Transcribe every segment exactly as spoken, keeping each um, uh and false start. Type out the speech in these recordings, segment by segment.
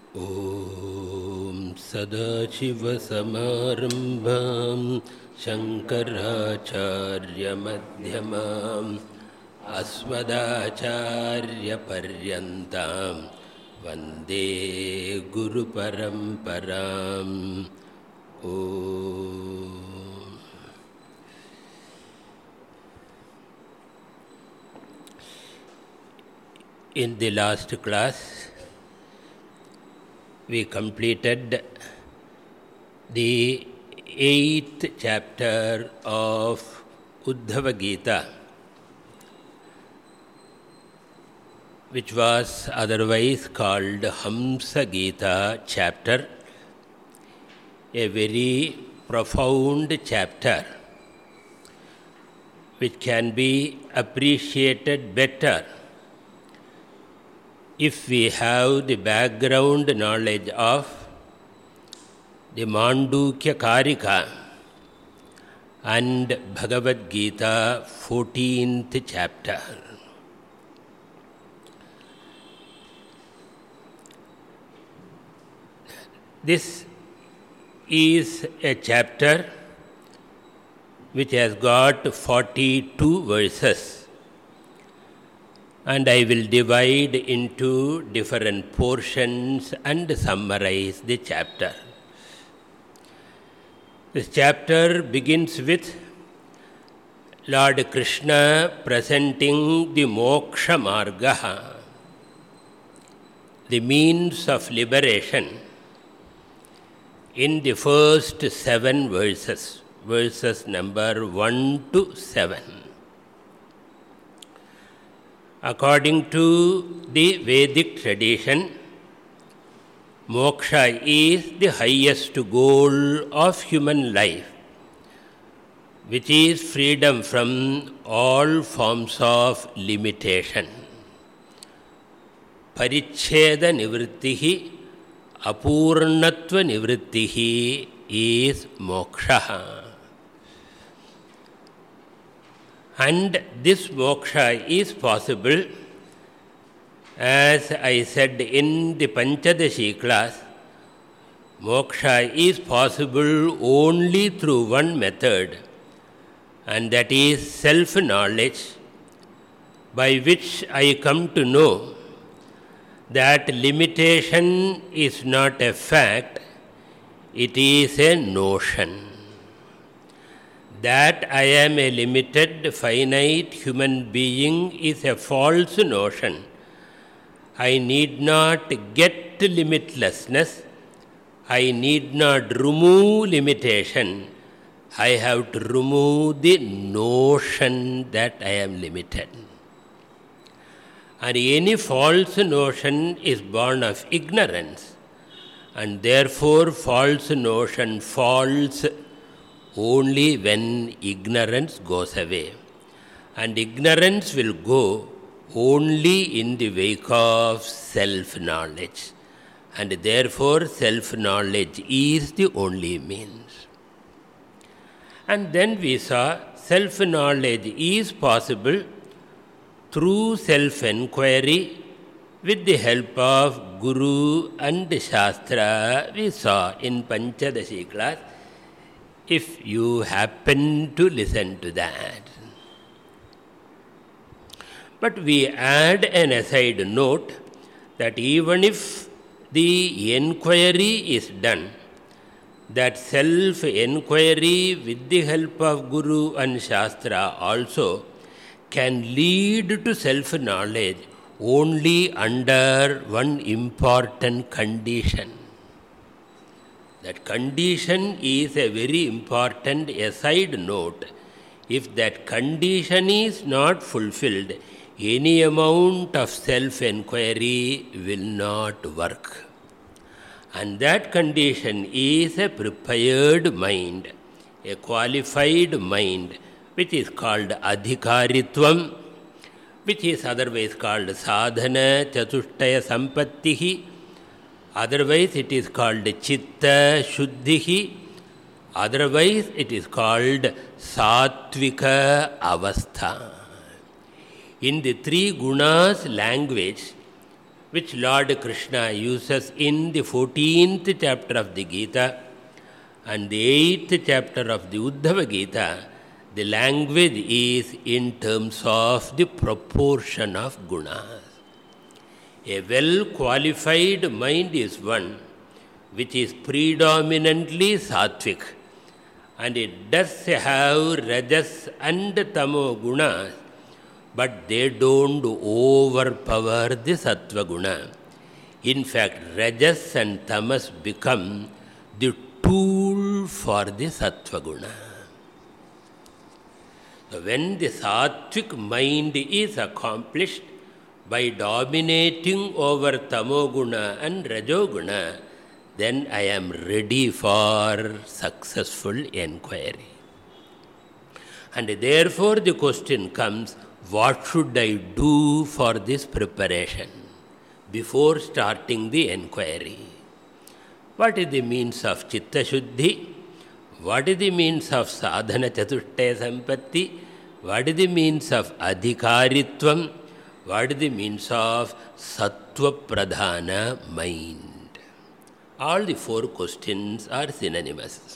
Om Sadashivasamaramбхам Shankaracharya Madhyamam Asmadacharya Paryantam Vande Guru Paramparam. Om. In the last class, we completed the eighth chapter of Uddhava Gita, which was otherwise called Hamsa Gita chapter, a very profound chapter which can be appreciated better if we have the background knowledge of the Mandukya Karika and Bhagavad Gita fourteenth chapter. This is a chapter which has got forty-two verses, and I will divide into different portions and summarize the chapter. This chapter begins with Lord Krishna presenting the Moksha Marga, the means of liberation, in the first seven verses, verses number one to seven. According to the Vedic tradition, moksha is the highest goal of human life, which is freedom from all forms of limitation. Paricheda nivrittihi, apurnatva nivrittihi is moksha. And this moksha is possible, as I said in the Panchadashi class, moksha is possible only through one method, and that is self-knowledge, by which I come to know that limitation is not a fact, it is a notion. That I am a limited, finite human being is a false notion. I need not get limitlessness. I need not remove limitation. I have to remove the notion that I am limited. And any false notion is born of ignorance, and therefore false notion falls only when ignorance goes away. And ignorance will go only in the wake of self-knowledge. And therefore self-knowledge is the only means. And then we saw self-knowledge is possible through self-enquiry with the help of Guru and Shastra. We saw in Panchadashi class, if you happen to listen to that. But we add an aside note that even if the enquiry is done, that self-enquiry with the help of Guru and Shastra also can lead to self-knowledge only under one important condition. That condition is a very important aside note. If that condition is not fulfilled, any amount of self-enquiry will not work. And that condition is a prepared mind, a qualified mind, which is called adhikaritvam, which is otherwise called sadhana chatushtaya sampattihi. Otherwise it is called chitta shuddhihi. Otherwise it is called sattvika avastha. In the three gunas language, which Lord Krishna uses in the fourteenth chapter of the Gita and the eighth chapter of the Uddhava Gita, the language is in terms of the proportion of gunas. A well-qualified mind is one which is predominantly sattvic, and it does have rajas and tamo gunas, but they don't overpower the sattva guna. In fact, rajas and tamas become the tool for the sattva guna. So when the sattvic mind is accomplished by dominating over tamoguna and rajoguna, then I am ready for successful enquiry. And therefore the question comes, what should I do for this preparation before starting the enquiry? What is the means of chitta shuddhi? What is the means of sadhana chatushtaya sampatti? What is the means of adhikaritvam? What is the means of sattva pradhana mind? All the four questions are synonymous.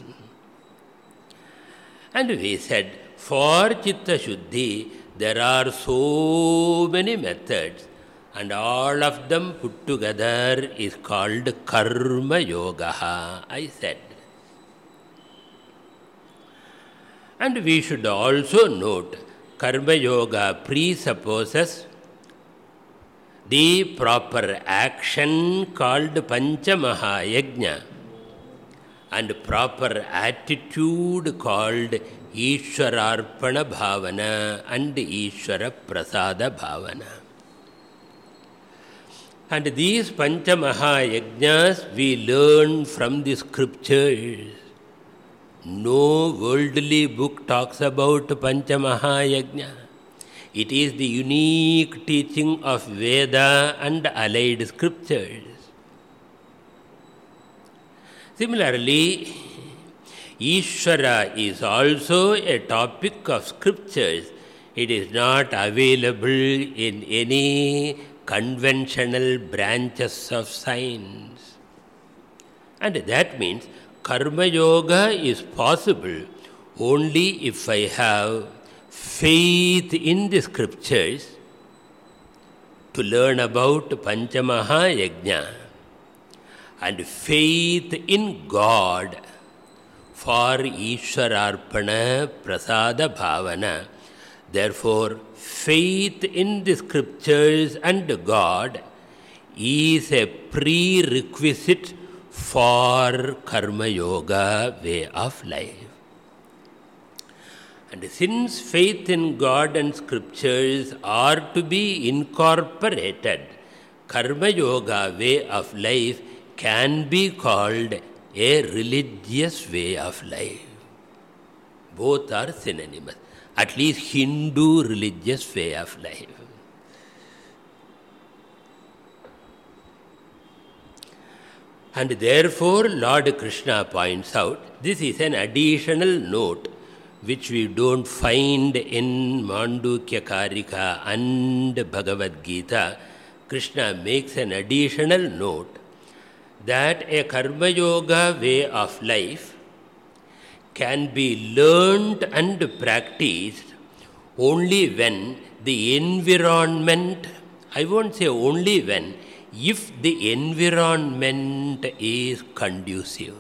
And we said, for chitta shuddhi, there are so many methods, and all of them put together is called karma yoga, I said. And we should also note, karma yoga presupposes the proper action called Panchamahayajna and proper attitude called Ishwararpana Bhavana and Ishwara Prasada Bhavana. And these Panchamahayajnas we learn from the scriptures. No worldly book talks about Panchamahayajna. It is the unique teaching of Veda and allied scriptures. Similarly, Ishvara is also a topic of scriptures. It is not available in any conventional branches of science. And that means Karma Yoga is possible only if I have faith in the scriptures to learn about Panchamahayajna and faith in God for Ishwararpana Prasada Bhavana. Therefore, faith in the scriptures and God is a prerequisite for Karma Yoga way of life. And since faith in God and scriptures are to be incorporated, Karma Yoga way of life can be called a religious way of life. Both are synonymous, at least Hindu religious way of life. And therefore, Lord Krishna points out, this is an additional note which we don't find in Mandukya Karika and Bhagavad Gita. Krishna makes an additional note that a Karma Yoga way of life can be learned and practiced only when the environment, I won't say only when, if the environment is conducive.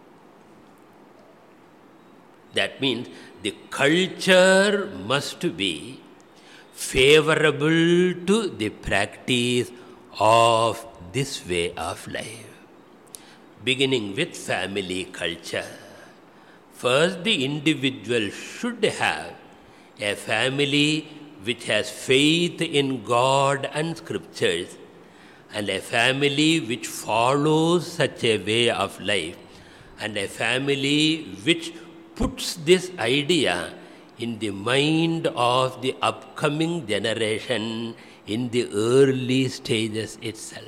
That means the culture must be favorable to the practice of this way of life. Beginning with family culture. First, the individual should have a family which has faith in God and scriptures, and a family which follows such a way of life, and a family which puts this idea in the mind of the upcoming generation in the early stages itself.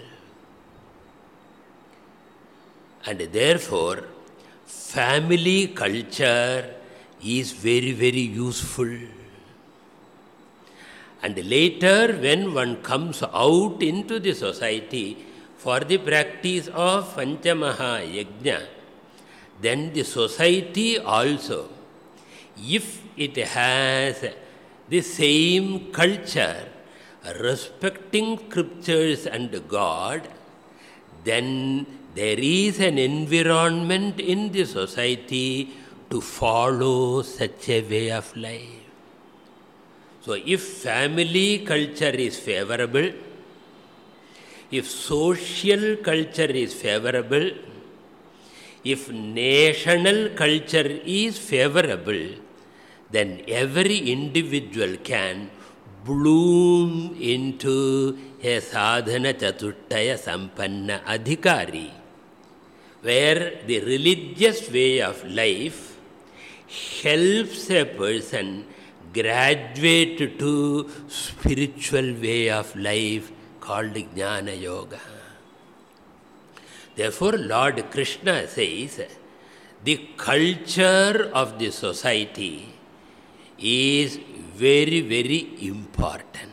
And therefore, family culture is very, very useful. And later, when one comes out into the society for the practice of Panchamaha Yajna, then the society also, if it has the same culture, respecting scriptures and God, then there is an environment in the society to follow such a way of life. So if family culture is favorable, if social culture is favorable, if national culture is favorable, then every individual can bloom into a sadhana chatuttaya sampanna adhikari, where the religious way of life helps a person graduate to spiritual way of life called Jnana Yoga. Therefore, Lord Krishna says, the culture of the society is very, very important.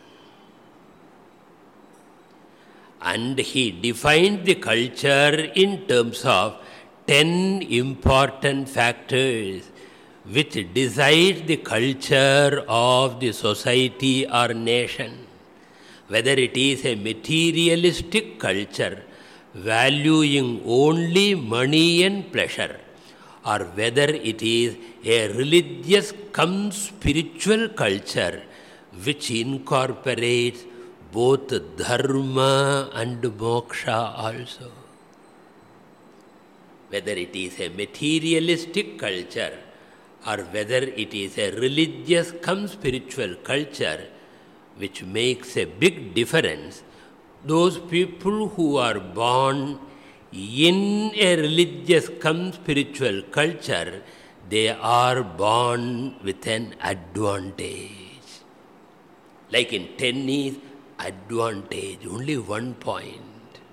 And he defined the culture in terms of ten important factors which decide the culture of the society or nation. Whether it is a materialistic culture valuing only money and pleasure, or whether it is a religious cum spiritual culture which incorporates both dharma and moksha also. Whether it is a materialistic culture or whether it is a religious cum spiritual culture, which makes a big difference, those people who are born in a religious cum spiritual culture, they are born with an advantage. Like in tennis, advantage, only one point.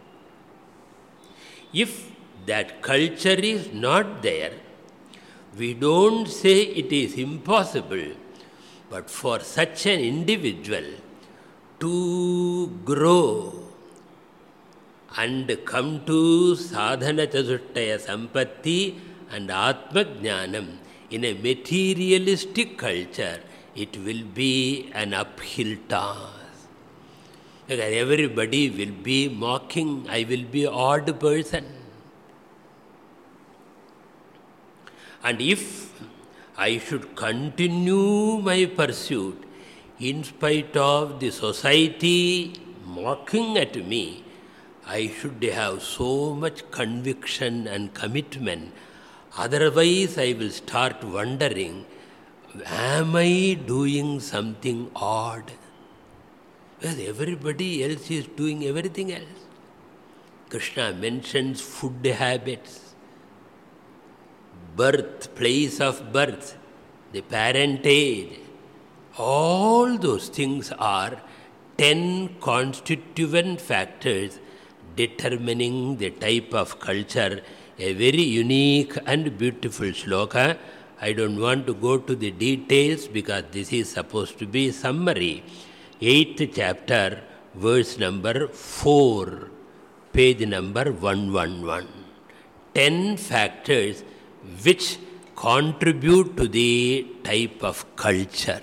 If that culture is not there, we don't say it is impossible, but for such an individual to grow and come to sadhana chatuttaya sampatti and atma jnanam in a materialistic culture, it will be an uphill task. Because everybody will be mocking, I will be odd person. And if I should continue my pursuit in spite of the society mocking at me, I should have so much conviction and commitment. Otherwise, I will start wondering, am I doing something odd? Because everybody else is doing everything else. Krishna mentions food habits, birth, place of birth, the parentage. All those things are ten constituent factors determining the type of culture. A very unique and beautiful shloka. I don't want to go to the details because this is supposed to be summary. Eighth chapter, verse number four, page number one eleven. Ten factors which contribute to the type of culture.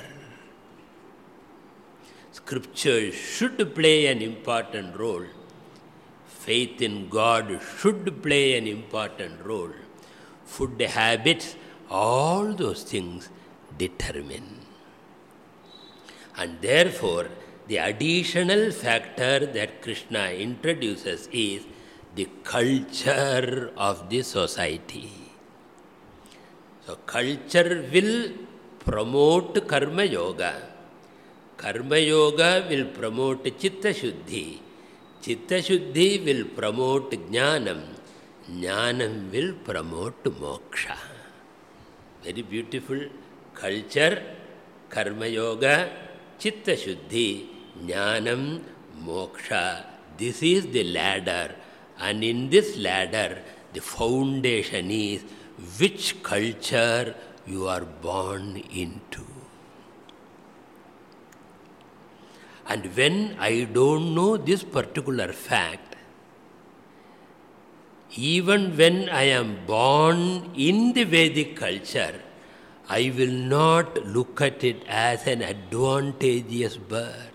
Scripture should play an important role. Faith in God should play an important role. Food habits, all those things determine. And therefore, the additional factor that Krishna introduces is the culture of the society. So, culture will promote Karma Yoga. Karma Yoga will promote Chitta Shuddhi. Chitta Shuddhi will promote Jnanam. Jnanam will promote Moksha. Very beautiful culture, Karma Yoga, Chitta Shuddhi, Jnanam, Moksha. This is the ladder, and in this ladder, the foundation is which culture you are born into. And when I don't know this particular fact, even when I am born in the Vedic culture, I will not look at it as an advantageous birth.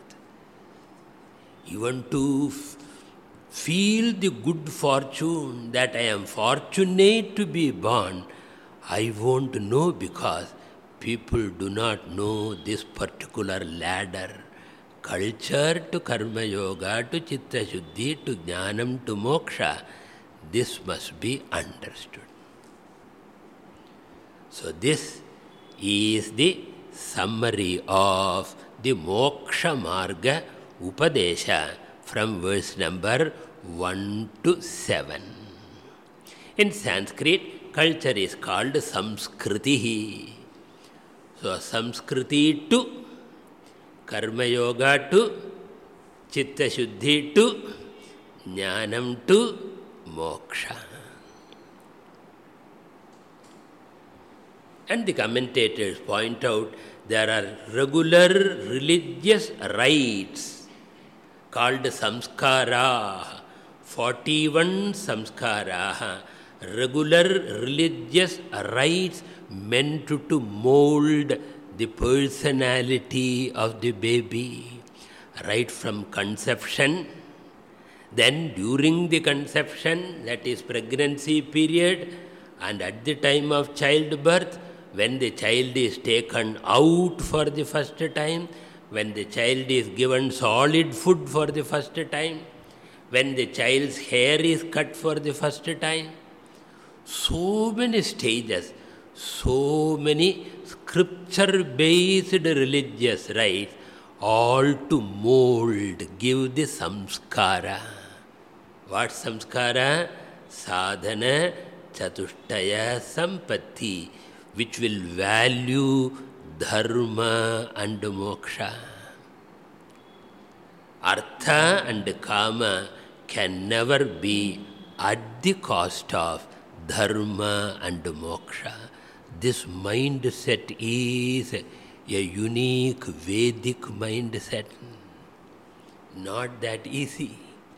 Even to f- feel the good fortune that I am fortunate to be born, I won't know because people do not know this particular ladder. Culture to Karma Yoga, to Chitta Shuddhi, to Jnanam, to Moksha. This must be understood. So this is the summary of the Moksha Marga Upadesha from verse number one to seven. In Sanskrit, culture is called Samskriti. So Samskriti to Karma Yoga to Chitta Shuddhi to Jnanam to Moksha. And the commentators point out there are regular religious rites called samskara, forty-one samskara, regular religious rites meant to mold the personality of the baby, right from conception. Then during the conception, that is pregnancy period, and at the time of childbirth, when the child is taken out for the first time, when the child is given solid food for the first time, when the child's hair is cut for the first time. So many stages, so many scripture-based religious rites, all to mold, give the samskara. What samskara? Sadhana chatushtaya sampatti, which will value dharma and moksha. Artha and kama can never be at the cost of dharma and moksha. This mindset is a unique Vedic mindset. Not that easy.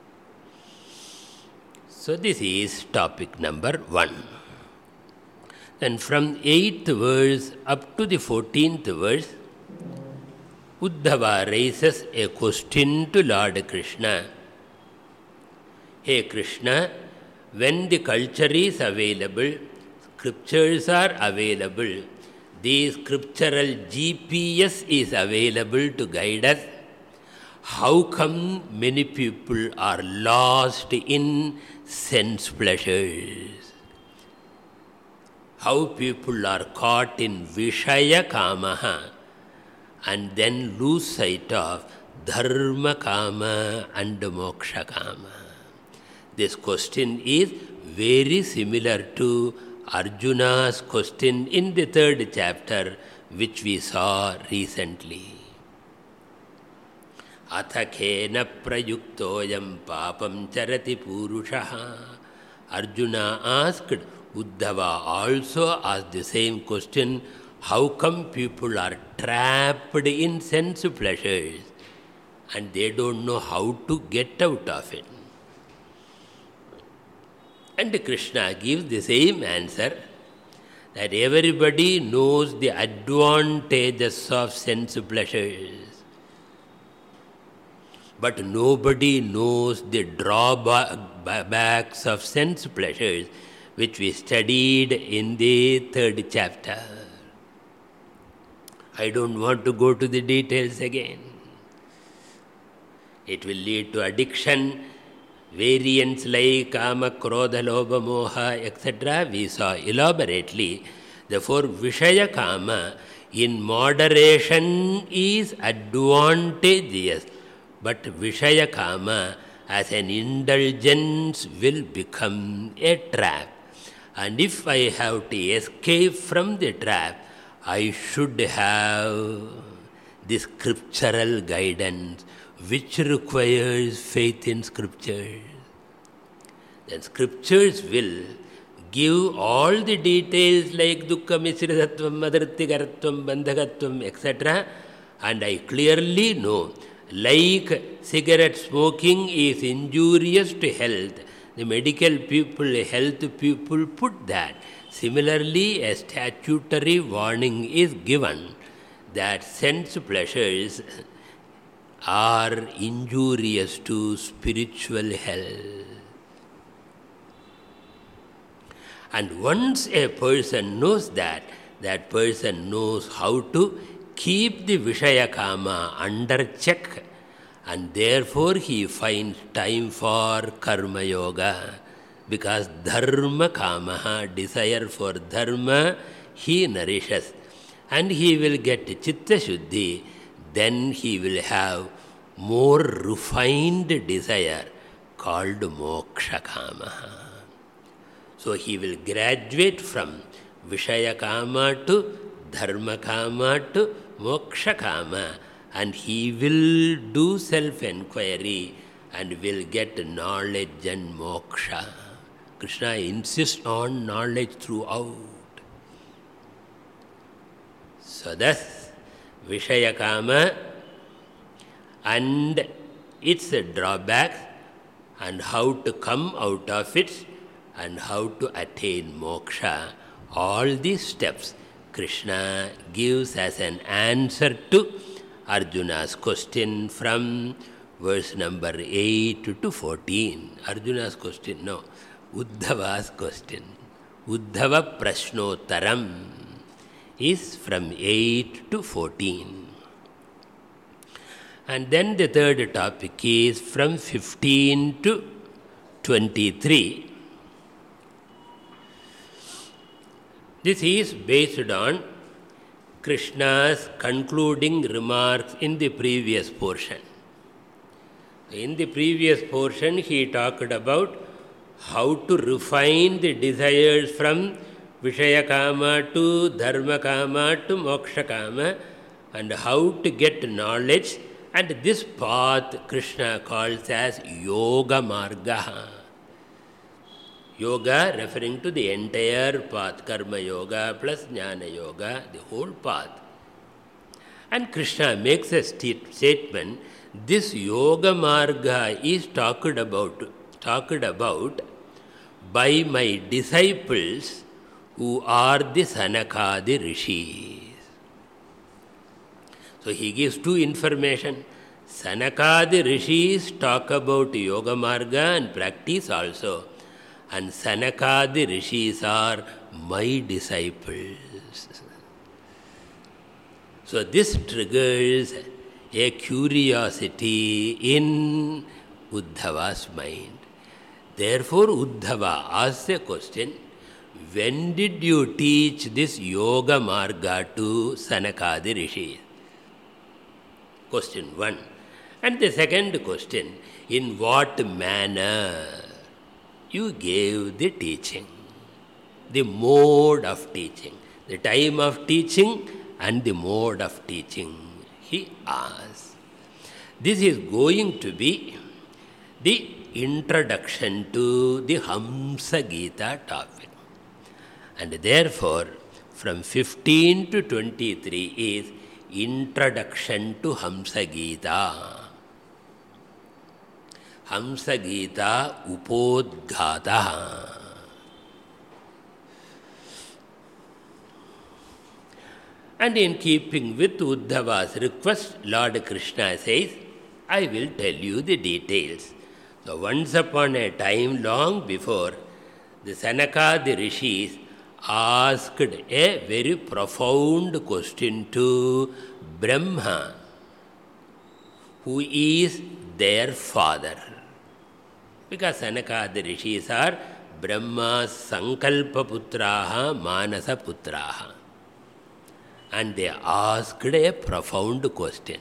So this is topic number one. Then from eighth verse up to the fourteenth verse, Uddhava raises a question to Lord Krishna. Hey Krishna, when the culture is available, scriptures are available, the scriptural G P S is available to guide us, how come many people are lost in sense pleasures? How people are caught in Vishaya Kamaha and then lose sight of Dharma Kama and Moksha Kama. This question is very similar to Arjuna's question in the third chapter, which we saw recently. Athakena prayuktoyam papam charati purushaha. Arjuna asked, Uddhava also asked the same question, how come people are trapped in sense pleasures and they don't know how to get out of it? And Krishna gives the same answer, that everybody knows the advantages of sense pleasures, but nobody knows the drawbacks of sense pleasures, which we studied in the third chapter. I don't want to go to the details again. It will lead to addiction, variants like kama, krodha, lobha, moha, et cetera. We saw elaborately. Therefore, Vishaya Kama in moderation is advantageous, but Vishaya Kama as an indulgence will become a trap. And if I have to escape from the trap, I should have the scriptural guidance, which requires faith in scriptures. Then scriptures will give all the details like dukkha misritatvam, madrittigaratvam, bandhagatvam, et cetera. And I clearly know Like cigarette smoking is injurious to health, the medical people, health people put that. Similarly, a statutory warning is given that sense pleasures are injurious to spiritual health. And once a person knows that, that person knows how to keep the Vishaya Kama under check, and therefore he finds time for Karma Yoga, because Dharma Kama, desire for Dharma, he nourishes, and he will get Chitta Shuddhi. Then he will have more refined desire called Moksha Kama. So he will graduate from Vishaya Kama to Dharma Kama to Moksha Kama, and he will do self-enquiry and will get knowledge and moksha. Krishna insists on knowledge throughout. So thus, Vishaya Kama and its drawbacks and how to come out of it and how to attain moksha, all these steps Krishna gives as an answer to Arjuna's question from verse number eight to fourteen. Arjuna's question, no, Uddhava's question. Uddhava Prashnottaram is from eight to fourteen. And then the third topic is from fifteen to twenty-three. This is based on Krishna's concluding remarks in the previous portion. In the previous portion, he talked about how to refine the desires from Vishaya Kama to Dharma Kama to Moksha Kama, and how to get knowledge. And this path Krishna calls as Yoga Marga. Yoga referring to the entire path, Karma Yoga plus Jnana Yoga, the whole path. And Krishna makes a state, statement, this Yoga Marga is talked about, talked about by my disciples who are the Sanakadi Rishis. So he gives two information. Sanakadi Rishis talk about Yoga Marga and practice also. And Sanakadi Rishis are my disciples. So this triggers a curiosity in Uddhava's mind. Therefore Uddhava asks a question, when did you teach this Yoga Marga to Sanakadi Rishis? Question one. And the second question, in what manner you gave the teaching, the mode of teaching, the time of teaching and the mode of teaching, he asks. This is going to be the introduction to the Hamsa Gita topic. And therefore, from fifteen to twenty-three is introduction to Hamsa Gita. Hamsa Gita Upodghata. And in keeping with Uddhava's request, Lord Krishna says, I will tell you the details. So once upon a time, long before, the Sanakadi Rishis asked a very profound question to Brahma, who is their father. Because Sanakadi Rishis are Brahma's Sankalpa Putraha, Manasa Putraha. And they asked a profound question.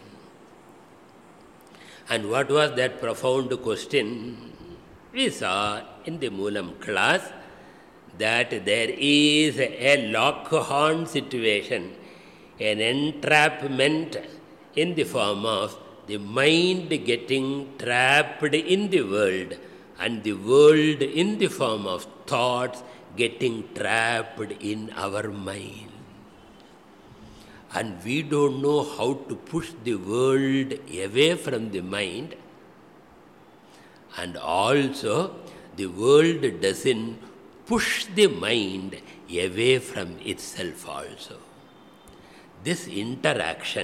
And what was that profound question? We saw in the Moolam class that there is a lock-on situation, an entrapment in the form of the mind getting trapped in the world, and the world in the form of thoughts getting trapped in our mind. and we don't know how to push the world away from the mind, and also the world doesn't push the mind away from itself also. This interaction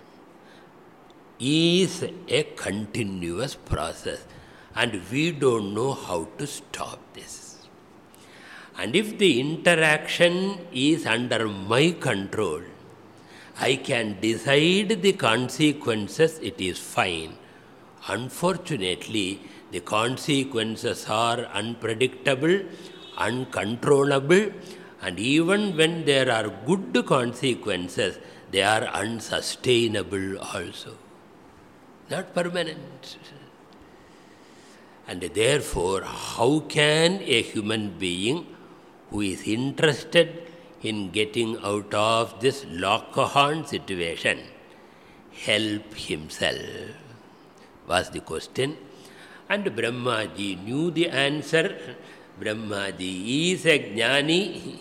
is a continuous process, and we don't know how to stop this. And if the interaction is under my control, I can decide the consequences, it is fine. Unfortunately, the consequences are unpredictable, uncontrollable, and even when there are good consequences, they are unsustainable also, not permanent. And therefore, how can a human being who is interested in getting out of this lock-on situation help himself, was the question. And Brahmaji knew the answer. Brahmaji is a jnani,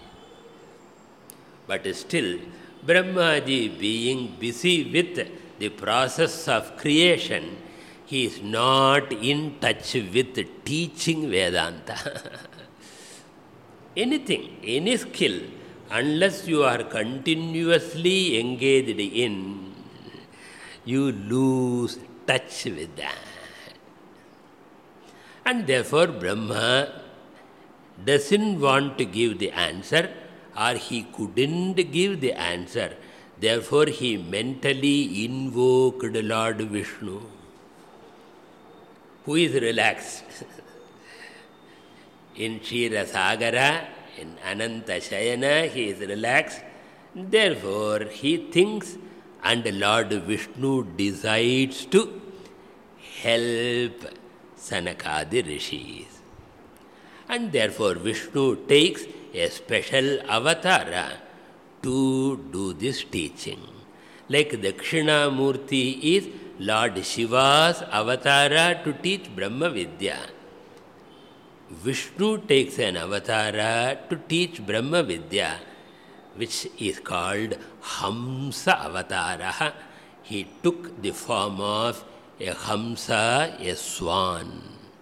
but still Brahmaji, being busy with the process of creation, he is not in touch with teaching Vedanta. Anything, any skill, unless you are continuously engaged in, you lose touch with that. And therefore Brahma doesn't want to give the answer, or he couldn't give the answer. Therefore he mentally invoked Lord Vishnu, who is relaxed. In Kshira Sagara, in Ananta Shayana, he is relaxed. Therefore he thinks, and Lord Vishnu decides to help Sanakadi Rishis. And therefore Vishnu takes a special avatara to do this teaching. Like Dakshinamurti is Lord Shiva's avatara to teach Brahma Vidya. Vishnu takes an avatara to teach Brahma Vidya, which is called Hamsa Avatara. He took the form of a Hamsa, a swan.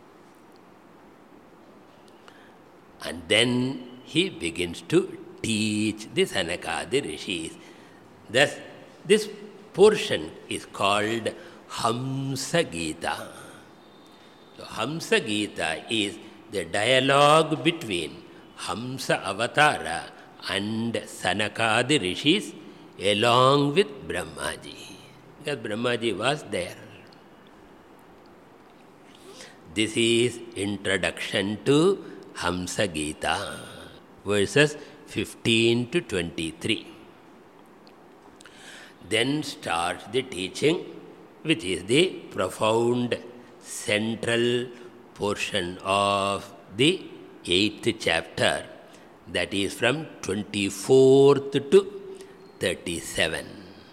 And then he begins to teach the Sanakadi Rishis. Thus, this portion is called Hamsa Gita. So, Hamsa Gita is the dialogue between Hamsa Avatara and Sanakadi Rishis along with Brahmaji. Because Brahmaji was there. This is introduction to Hamsa Gita, verses fifteen to twenty-three. Then starts the teaching, which is the profound central portion of the eighth chapter, that is from twenty-fourth to thirty-seven.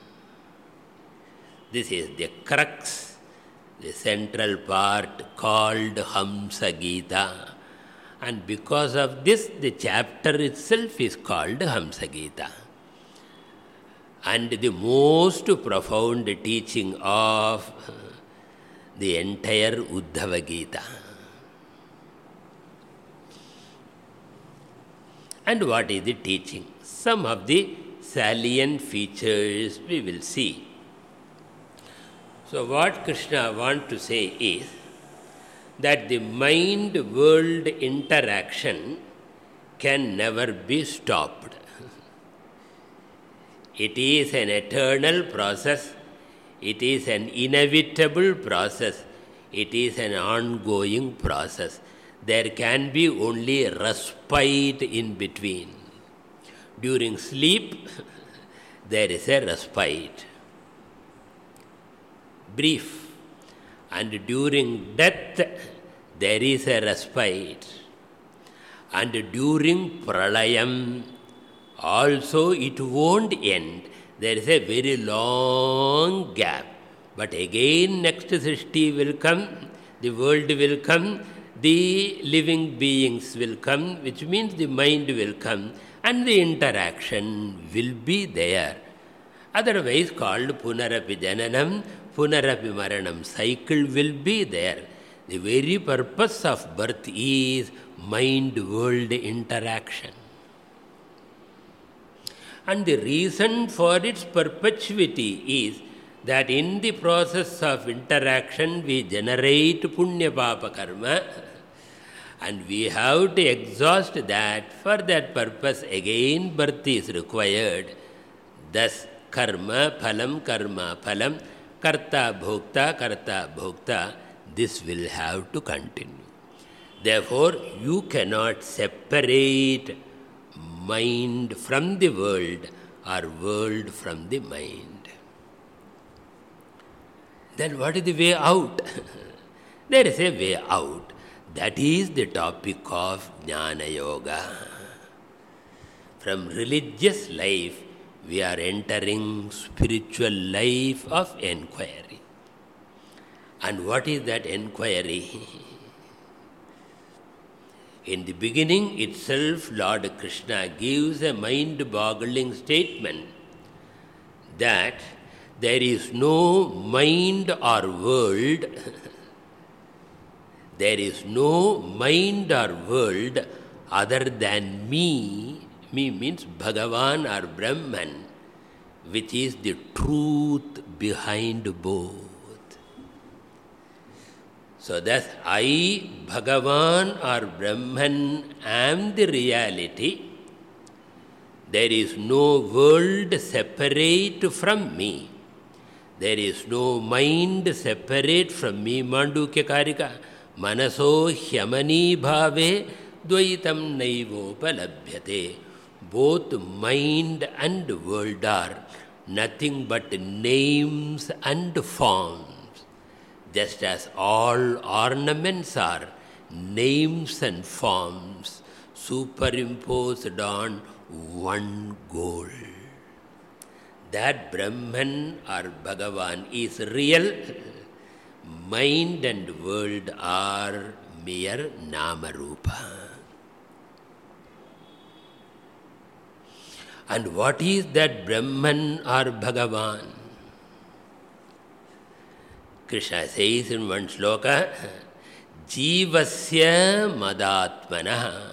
This is the crux, the central part called Hamsa Gita. And because of this, the chapter itself is called Hamsa Gita. And the most profound teaching of the entire Uddhava Gita. And what is the teaching? Some of the salient features we will see. So what Krishna wants to say is that the mind-world interaction can never be stopped. It is an eternal process. It is an inevitable process. It is an ongoing process. There can be only respite in between. During sleep, there is a respite. Brief. And during death, there is a respite. And during pralayam, also it won't end. There is a very long gap. But again next Srishti will come, the world will come, the living beings will come, which means the mind will come, and the interaction will be there. Otherwise called Punarapi Jananam, Punarapi Maranam. Cycle will be there. The very purpose of birth is mind-world interaction. And the reason for its perpetuity is that in the process of interaction we generate punya papa karma, and we have to exhaust that. For that purpose again birth is required. Thus karma phalam karma phalam karta bhokta karta bhokta, this will have to continue. Therefore you cannot separate mind from the world or world from the mind. Then what is the way out? There is a way out. That is the topic of Jnana Yoga. From religious life we are entering spiritual life of enquiry. And what is that enquiry? In the beginning itself, Lord Krishna gives a mind-boggling statement that there is no mind or world, there is no mind or world other than me. Me means Bhagavan or Brahman, which is the truth behind both. So thus I, Bhagavan or Brahman, am the reality. There is no world separate from me. There is no mind separate from me. Mandukya Karika. Manaso hyamani bhave dvaitam naivopalabhyate. Both mind and world are nothing but names and forms. Just as all ornaments are names and forms superimposed on one goal. That Brahman or Bhagavan is real. Mind and world are mere Nama-rupa. And what is that Brahman or Bhagavan? Krishna says in one sloka, Jivasya madatmana.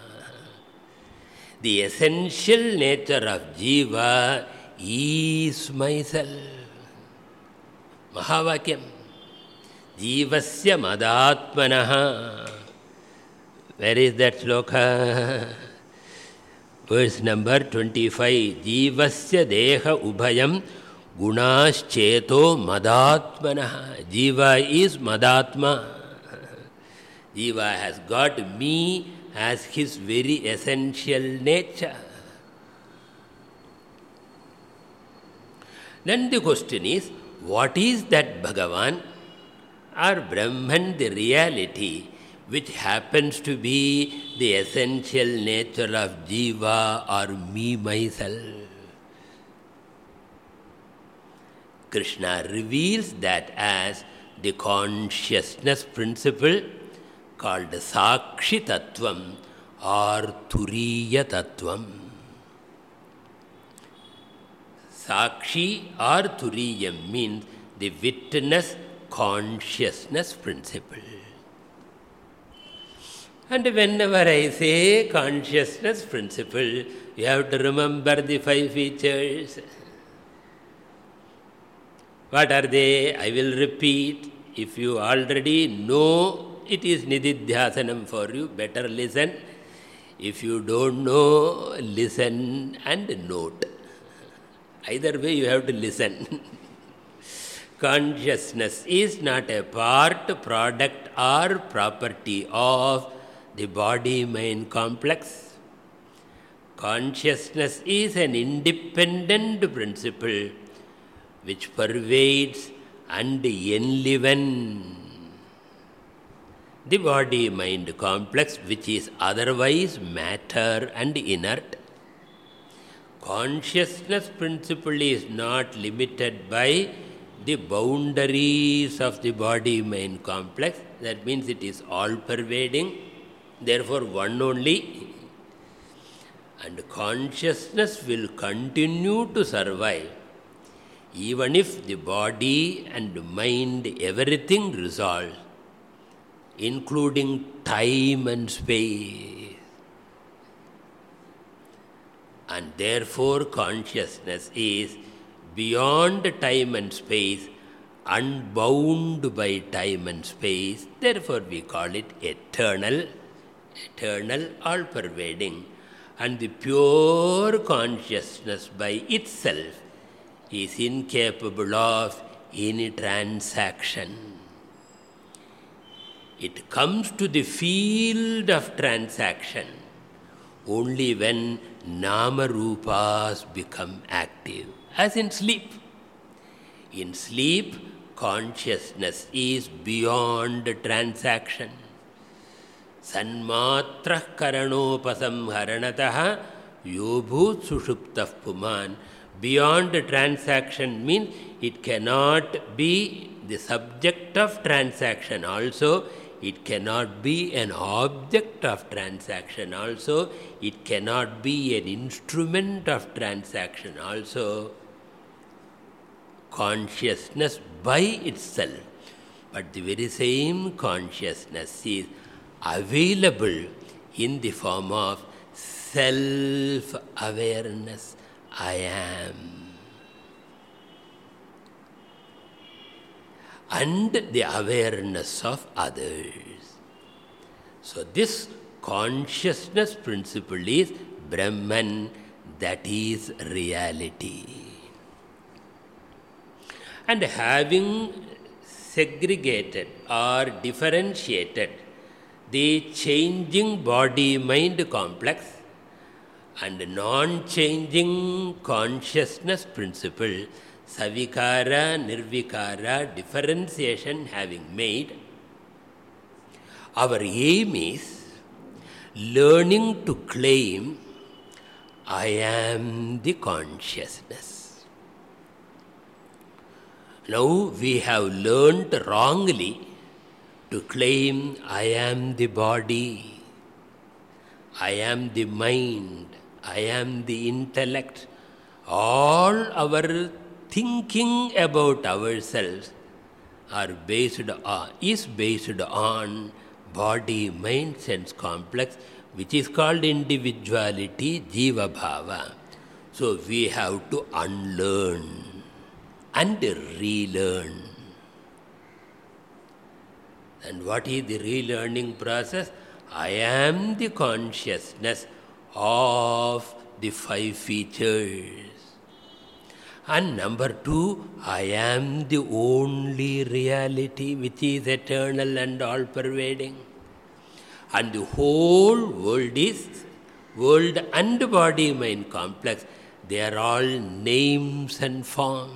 The essential nature of Jiva is myself. Mahavakyam. Jivasya madatmana. Where is that sloka? Verse number twenty-five. Jivasya deha ubhayam Gunascheto madatmana. Jiva is madatma. Jiva has got me as his very essential nature. Then the question is, what is that Bhagavan or Brahman, the reality, which happens to be the essential nature of Jiva or me, myself? Krishna reveals that as the consciousness principle called Sakshi Tattvam or Turiya Tattvam. Sakshi or Turiya means the witness consciousness principle. And whenever I say consciousness principle, you have to remember the five features. What are they? I will repeat. If you already know, it is Nididhyasanam for you. Better listen. If you don't know, listen and note. Either way, you have to listen. Consciousness is not a part, product or property of the body-mind complex. Consciousness is an independent principle which pervades and enlivens the body-mind complex, which is otherwise matter and inert. Consciousness principle is not limited by the boundaries of the body-mind complex. That means it is all-pervading, therefore one only. And consciousness will continue to survive even if the body and mind, everything resolves, including time and space. And therefore consciousness is beyond time and space, unbound by time and space. Therefore we call it eternal, eternal, all-pervading. And the pure consciousness by itself is incapable of any transaction. It comes to the field of transaction only when nama-rupas become active, as in sleep. In sleep, consciousness is beyond transaction. Sanmatra karanopasamharanatah yobhut sushuptah puman. Beyond transaction means it cannot be the subject of transaction also, it cannot be an object of transaction also, it cannot be an instrument of transaction also. Consciousness by itself, but the very same consciousness is available in the form of self-awareness. I am. And the awareness of others. So this consciousness principle is Brahman, that is reality. And having segregated or differentiated the changing body-mind complex and non-changing consciousness principle, savikara, nirvikara, differentiation having made, our aim is learning to claim I am the consciousness. Now we have learned wrongly to claim I am the body, I am the mind, I am the intellect. All our thinking about ourselves are based on, is based on body, mind, sense complex, which is called individuality, jiva bhava. So we have to unlearn and relearn. And what is the relearning process? I am the consciousness of the five features. And number two, I am the only reality which is eternal and all-pervading. And the whole world is, world and body-mind complex, they are all names and forms.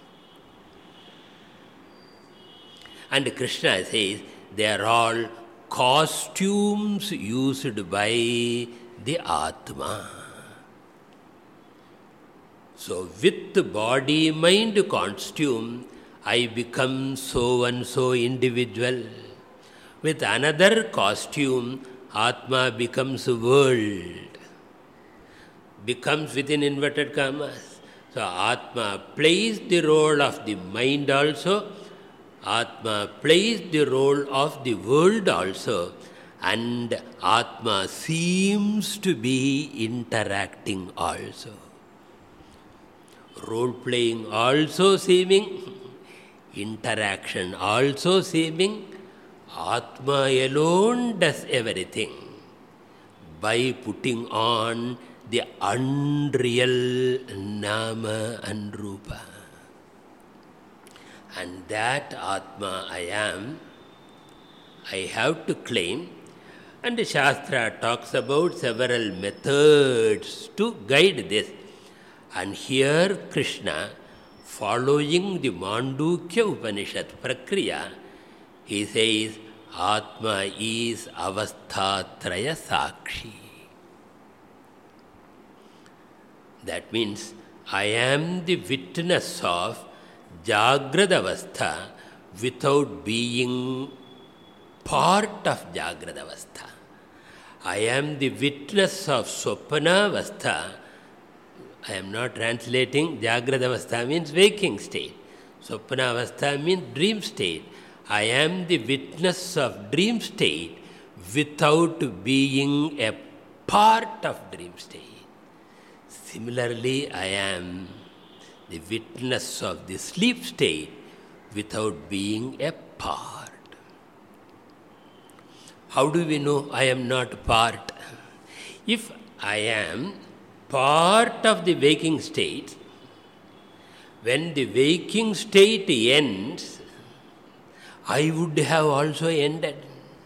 And Krishna says, they are all costumes used by the Atma. So with body-mind costume, I become so-and-so individual. With another costume, Atma becomes world, becomes within inverted commas. So Atma plays the role of the mind also, Atma plays the role of the world also, and Atma seems to be interacting also. Role-playing also seeming, interaction also seeming. Atma alone does everything by putting on the unreal Nama and Rupa. And that Atma I am, I have to claim. And the Shastra talks about several methods to guide this. And here Krishna, following the Mandukya Upanishad Prakriya, he says, Atma is avasthatraya sakshi. That means, I am the witness of Jagrada Avastha without being part of Jagrada Avastha. I am the witness of Swapana Avastha I am not translating. Jagrata Avastha means waking state. Swapna Avastha means dream state. I am the witness of dream state without being a part of dream state. Similarly, I am the witness of the sleep state without being a part. How do we know I am not part? If I am part of the waking state, when the waking state ends, I would have also ended.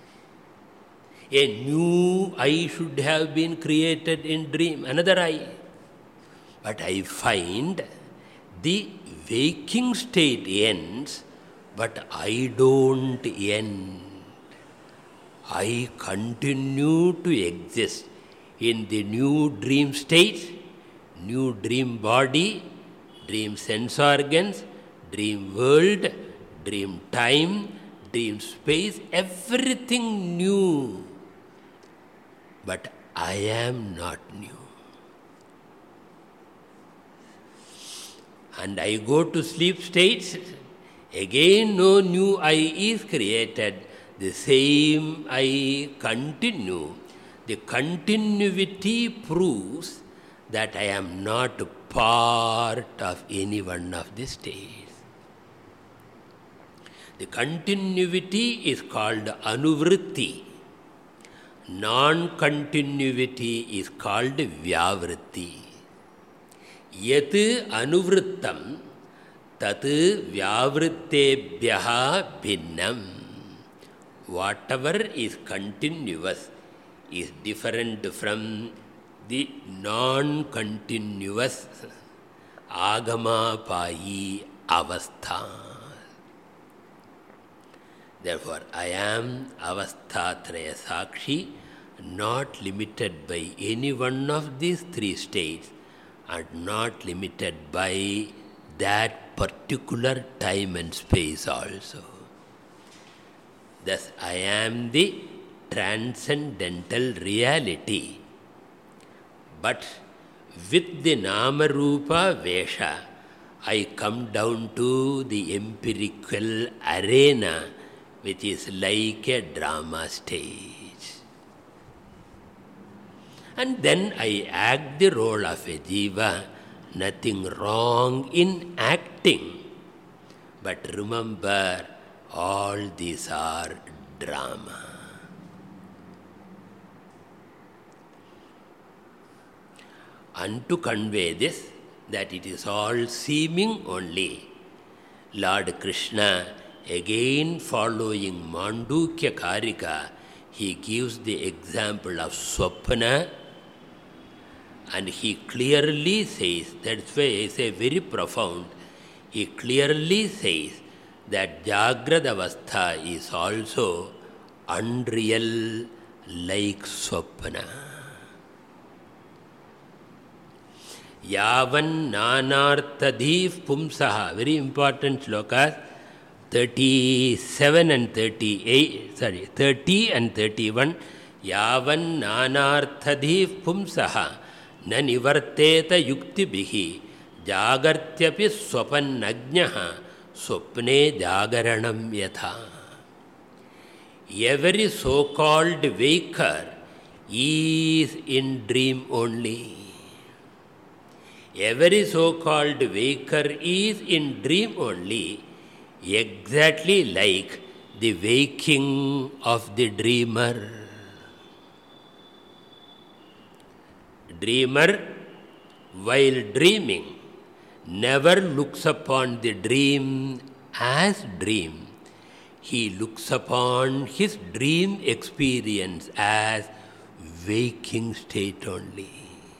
A new I should have been created in dream, another I. But I find the waking state ends, but I don't end. I continue to exist in the new dream state, new dream body, dream sense organs, dream world, dream time, dream space, everything new. But I am not new. And I go to sleep states, again no new I is created, the same I continue. The continuity proves that I am not part of any one of the states. The continuity is called anuvritti. Non-continuity is called vyavritti. Yat anuvrittam tat vyavrittebhyaha bhinnam. Whatever is continuous is different from the non-continuous agamapayi avastha. Therefore, I am avasthatraya sakshi, not limited by any one of these three states and not limited by that particular time and space also. Thus, I am the transcendental reality. But with the Nama-Rupa Vesha, I come down to the empirical arena, which is like a drama stage. And then I act the role of a jiva, nothing wrong in acting. But remember, all these are drama. And to convey this, that it is all seeming only, Lord Krishna, again following Mandukya Karika, he gives the example of Swapna, and he clearly says, that's why I say very profound, he clearly says that Jagrata Avastha is also unreal like Swapna. Yavan nanarthadhiv pumsaha, very important slokas, thirty-seven and thirty-eight, sorry, thirty and thirty-one. Yavan nanarthadhiv pumsaha na nivarteta yuktibihi jagartyapi swapannajnaha swapne jagaranam yatha. Every so-called waker is in dream only. Every so-called waker is in dream only, exactly like the waking of the dreamer. Dreamer, while dreaming, never looks upon the dream as dream. He looks upon his dream experience as waking state only.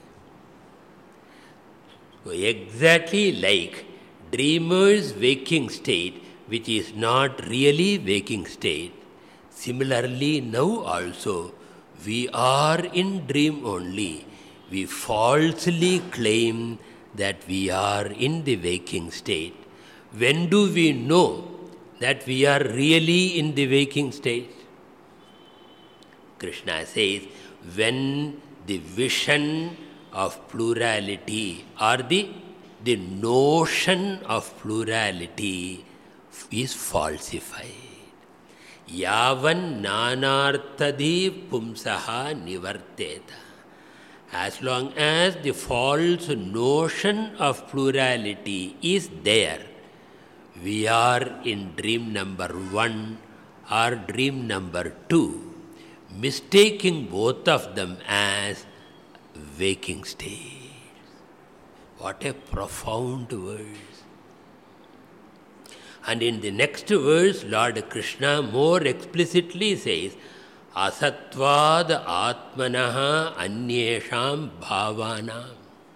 So exactly like dreamer's waking state, which is not really waking state, similarly now also we are in dream only. We falsely claim that we are in the waking state. When do we know that we are really in the waking state? Krishna says, when the vision of plurality or the, the notion of plurality is falsified. Yavan nanarthadi pumsaha nivarteta. As long as the false notion of plurality is there, we are in dream number one or dream number two, mistaking both of them as waking states. What a profound verse. And in the next verse, Lord Krishna more explicitly says, Asatvad Atmanaha Anyesham Bhavanam.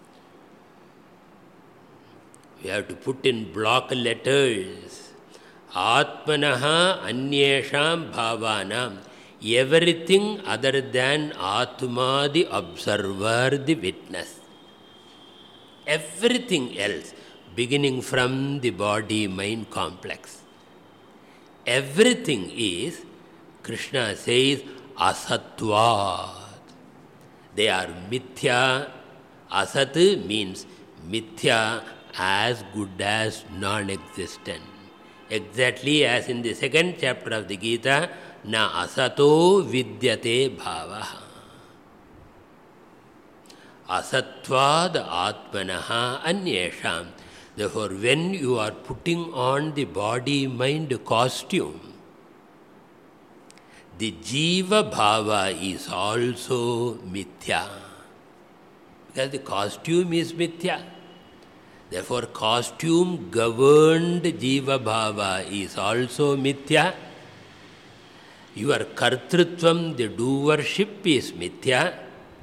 We have to put in block letters. Atmanaha Anyesham Bhavanam. Everything other than Atma, the observer, the witness. Everything else, beginning from the body-mind complex. Everything is, Krishna says, asatvad. They are mithya. Asat means mithya, as good as non-existent. Exactly as in the second chapter of the Gita, na asato vidyate bhavaha. Asatvad atmanaha anyesham. Therefore, when you are putting on the body-mind costume, the jiva bhava is also mithya. Because the costume is mithya. Therefore, costume governed jiva bhava is also mithya. Your kartrutvam, the doership, is mithya.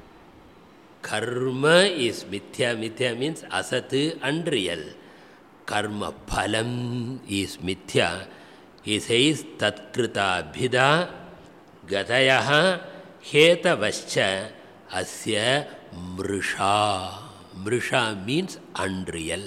Karma is mithya. Mithya means asat, unreal. Karma phalam is mithya. He says, tatkrita bhida gatayaha hetavascha asya mrisha. Mrisha means unreal.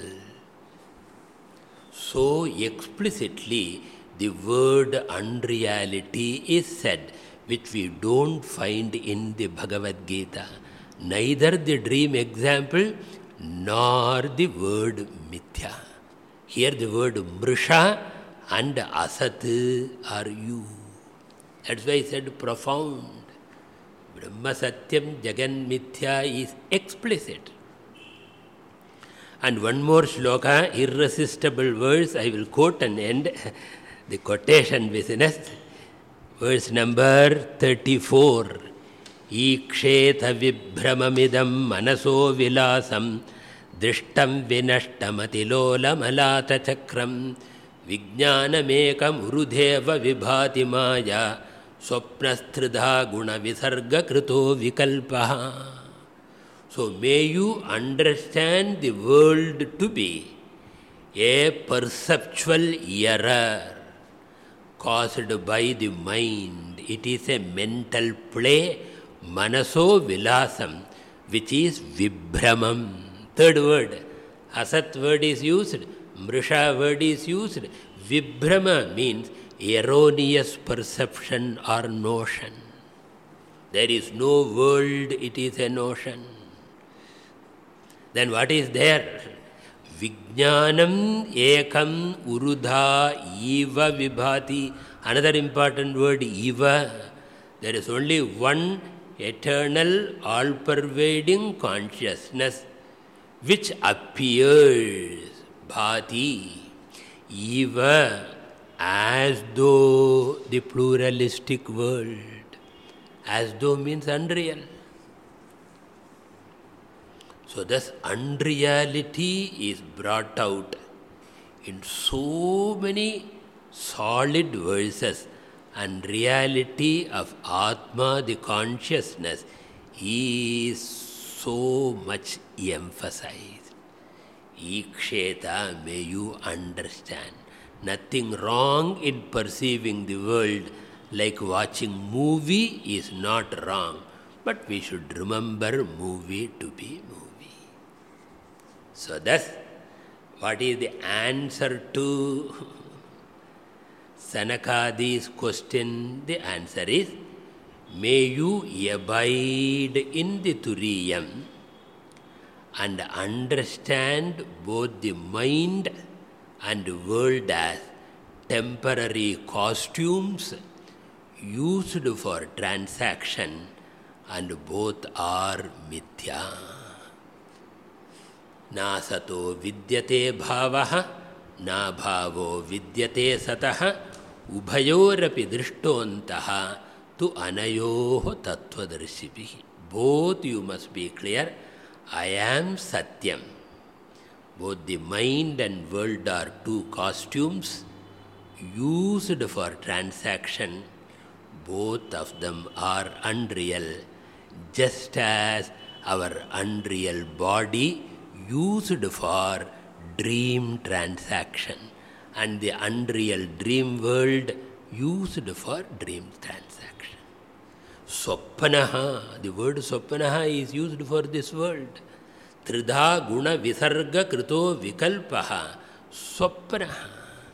So explicitly, the word unreality is said, which we don't find in the Bhagavad Gita. Neither the dream example nor the word mithya. Here the word mrisha and asat are you. That's why I said profound. Brahma Satyam Jagan Mithya is explicit. And one more shloka, irresistible verse, I will quote and end the quotation business. Verse number thirty-four. Iksheta vibhramamidam manaso vilasam drishtam vinashtamatilola malata chakram vijnanamekam urudheva vibhati maya swapnastridha guna visarga krito vikalpaha. So may you understand the world to be a perceptual error caused by the mind. It is a mental play, manaso vilasam, which is vibhramam. Third word, asat word is used, mrisha word is used. Vibhrama means erroneous perception or notion. There is no world, it is a notion. Then what is there? Vijnanam ekam urudha eva vibhati. Another important word, eva. There is only one eternal, all-pervading consciousness which appears, bhati, eva, as though the pluralistic world. As though means unreal. So thus unreality is brought out in so many solid verses, and reality of Atma, the consciousness, is so much emphasized. Iksheta, may you understand. Nothing wrong in perceiving the world, like watching movie is not wrong, but we should remember movie to be movie. So thus, what is the answer to Sanakadi's question? The answer is, may you abide in the Turiyam and understand both the mind and world as temporary costumes used for transaction, and both are mithya. Na sato vidyate bhavaha, na bhavo vidyate sataha, ubhayorapi drishtontaha tu anayoho tattvadarshibhi. Both you must be clear. I am Satyam. Both the mind and world are two costumes used for transaction. Both of them are unreal, just as our unreal body used for dream transaction and the unreal dream world used for dream transaction. Swapanaha, the word Swapanaha is used for this world. Tridha guna visarga krito vikalpaha Swapanaha.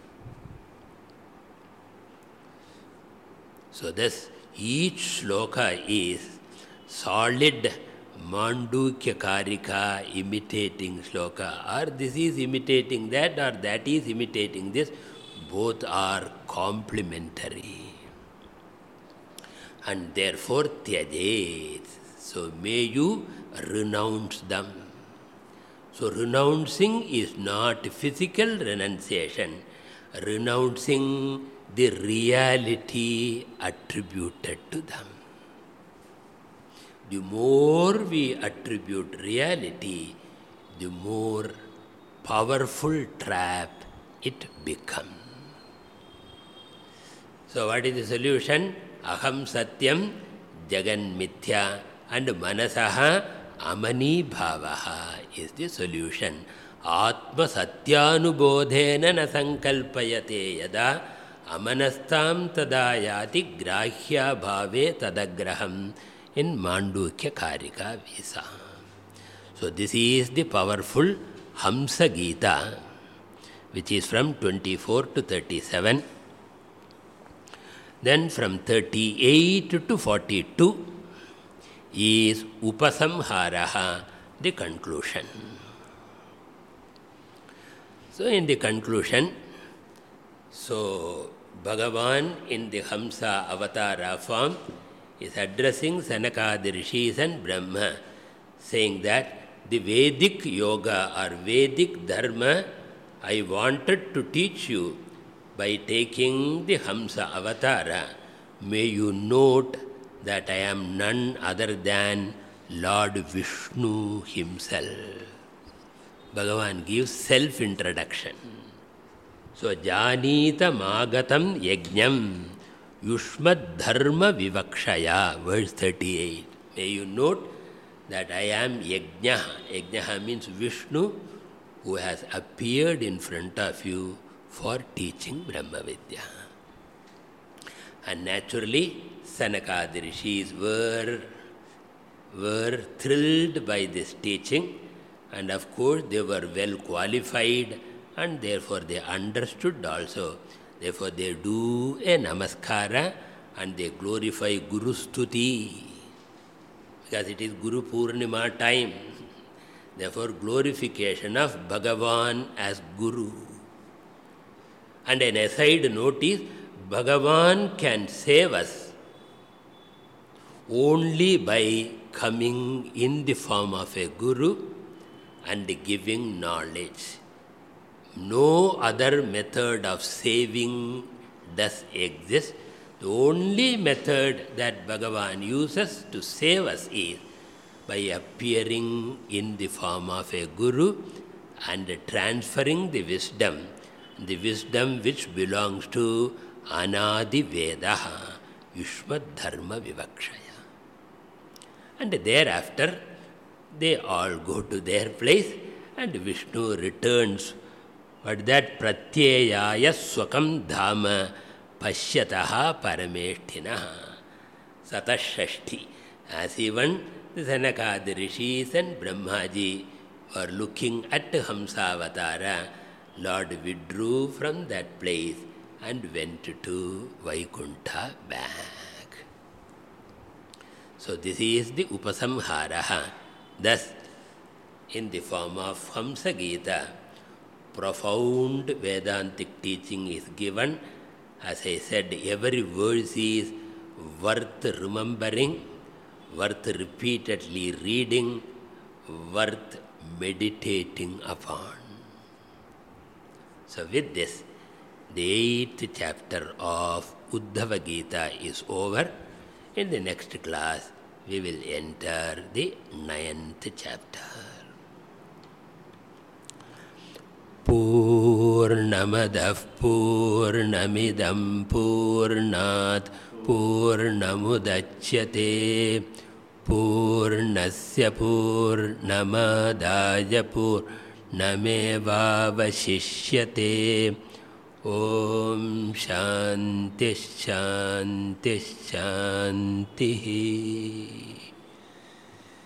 So thus each shloka is solid Mandukya Karika imitating shloka, or this is imitating that, or that is imitating this. Both are complementary. And therefore tyajet. So may you renounce them. So renouncing is not physical renunciation. Renouncing the reality attributed to them. The more we attribute reality, the more powerful trap it becomes. So what is the solution? Aham Satyam Jagan Mithya and Manasaha Amani Bhavaha is the solution. Atma Satyanubodhena na sankalpayate yada amanastam tadayati grahya bhave tadagraham in Mandukya Karika Visa. So this is the powerful Hamsa Gita, which is from twenty-four to thirty-seven. Then from thirty-eight to forty-two is Upasamharaha, the conclusion. So in the conclusion, so Bhagavan in the Hamsa Avatara form is addressing Sanakadi Rishis and Brahma, saying that the Vedic yoga or Vedic dharma I wanted to teach you by taking the Hamsa Avatara. May you note that I am none other than Lord Vishnu himself. Bhagavan gives self-introduction. So, Janita Magatam Yajnam Yushmad Dharma Vivakshaya, verse thirty-eight. May you note that I am Yajnaha. Yajnaha means Vishnu, who has appeared in front of you for teaching Brahma Vidya. And naturally, Sanakadi Rishis were, were thrilled by this teaching, and of course they were well qualified, and therefore they understood also. Therefore they do a namaskara and they glorify Guru Stuti, because it is Guru Purnima time. Therefore glorification of Bhagavan as Guru. And an aside note is, Bhagavan can save us only by coming in the form of a Guru and giving knowledge. No other method of saving does exist. The only method that Bhagavan uses to save us is by appearing in the form of a Guru and transferring the wisdom, the wisdom which belongs to Anadi Vedaha, Yushmad Dharma Vivakshaya. And thereafter, they all go to their place and Vishnu returns. But that Pratyayaya Swakam Dhama Pashyataha Parameshtinaha Satashashti. As even the Sanakadi Rishis and Brahmaji were looking at Hamsavatara, Lord withdrew from that place and went to Vaikuntha back. So this is the Upasamharaha. Thus, in the form of Hamsa Gita. Profound Vedantic teaching is given. As I said, every verse is worth remembering, worth repeatedly reading, worth meditating upon. So with this, the eighth chapter of Uddhava Gita is over. In the next class, we will enter the ninth chapter. Purnamadav Purnamidam Purnat Purnamudachyate Purnasya Purnamadaya Purnamevavashishyate. Om Shanti Shanti Shanti.